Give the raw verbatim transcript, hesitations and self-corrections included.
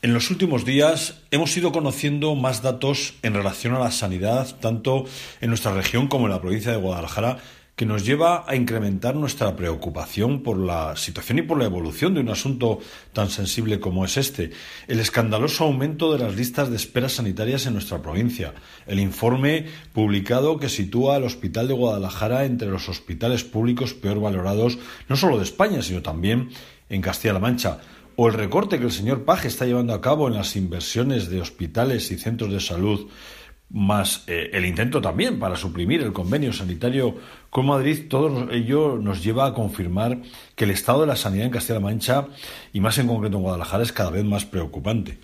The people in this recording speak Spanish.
En los últimos días hemos ido conociendo más datos en relación a la sanidad, tanto en nuestra región como en la provincia de Guadalajara, que nos lleva a incrementar nuestra preocupación por la situación y por la evolución de un asunto tan sensible como es este. El escandaloso aumento de las listas de espera sanitarias en nuestra provincia. El informe publicado que sitúa al Hospital de Guadalajara entre los hospitales públicos peor valorados, no solo de España, sino también en Castilla-La Mancha. O el recorte que el señor Paje está llevando a cabo en las inversiones de hospitales y centros de salud, más eh, el intento también para suprimir el convenio sanitario con Madrid. Todo ello nos lleva a confirmar que el estado de la sanidad en Castilla-La Mancha, y más en concreto en Guadalajara, es cada vez más preocupante.